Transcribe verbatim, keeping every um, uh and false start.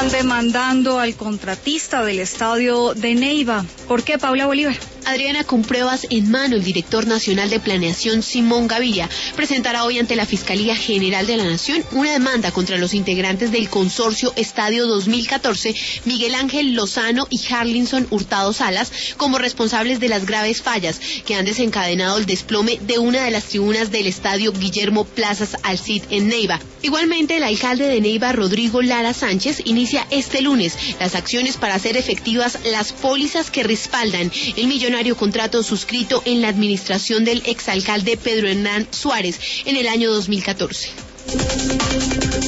Están demandando al contratista del estadio de Neiva. ¿Por qué, Paula Bolívar? Adriana, con pruebas en mano, el director nacional de Planeación, Simón Gaviria, presentará hoy ante la Fiscalía General de la Nación una demanda contra los integrantes del consorcio Estadio dos mil catorce, Miguel Ángel Lozano y Harlinson Hurtado Salas, como responsables de las graves fallas que han desencadenado el desplome de una de las tribunas del estadio Guillermo Plazas al Cid en Neiva. Igualmente, el alcalde de Neiva, Rodrigo Lara Sánchez, inicia este lunes las acciones para hacer efectivas las pólizas que respaldan el millonario contrato suscrito en la administración del exalcalde Pedro Hernán Suárez en el año dos mil catorce.